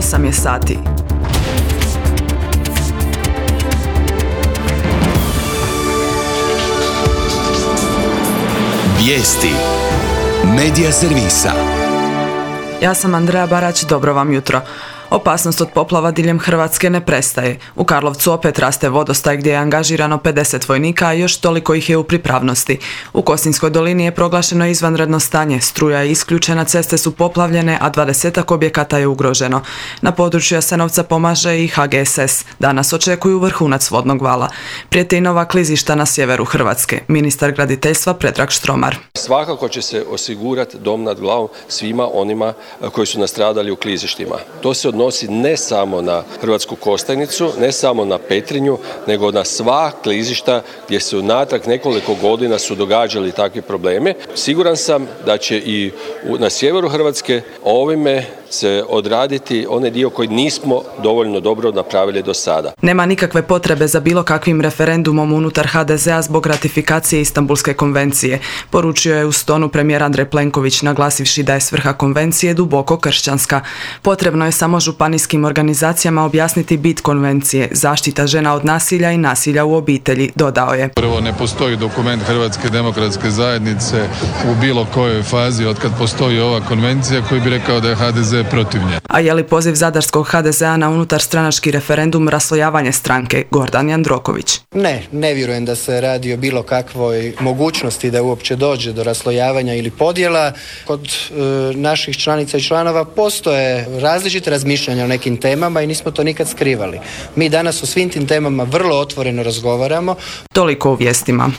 8 je sati. Vijesti Medija servisa. Ja sam Andreja Barać, dobro vam jutro. Opasnost od poplava diljem Hrvatske ne prestaje. U Karlovcu opet raste vodostaj gdje je angažirano 50 vojnika, a još toliko ih je u pripravnosti. U Kosinjskoj dolini je proglašeno izvanredno stanje, struja je isključena, ceste su poplavljene, a 20 objekata je ugroženo. Na području Jasenovca pomaže i HGSS. Danas očekuju vrhunac vodnog vala. Prijete i nova klizišta na sjeveru Hrvatske. Ministar graditeljstva Predrag Štromar. Svakako će se osigurati dom nad glavom svima onima koji su nastradali u klizištima. To se odnosi ne samo na Hrvatsku Kostajnicu, ne samo na Petrinju, nego na sva klizišta gdje se unatrag nekoliko godina su događali takvi problemi. Siguran sam da će i na sjeveru Hrvatske ovime se odraditi onaj dio koji nismo dovoljno dobro napravili do sada. Nema nikakve potrebe za bilo kakvim referendumom unutar HDZ-a zbog ratifikacije Istanbulske konvencije, poručio je u Stonu premijer Andrej Plenković, naglasivši da je svrha konvencije duboko kršćanska. Potrebno je samo županijskim organizacijama objasniti bit konvencije, zaštita žena od nasilja i nasilja u obitelji, dodao je. Prvo, ne postoji dokument Hrvatske demokratske zajednice u bilo kojoj fazi od kad postoji ova konvencija koji bi rekao da je HDZ protiv nje. A je li poziv zadarskog HDZ-a na unutarstranački referendum raslojavanje stranke? Gordan Jandroković. Ne vjerujem da se radi o bilo kakvoj mogućnosti da uopće dođe do raslojavanja ili podjela. Kod naših članica i članova postoje različite razmišljanja o nekim temama i nismo to nikad skrivali. Mi danas o svim tim temama vrlo otvoreno razgovaramo. Toliko u vijestima.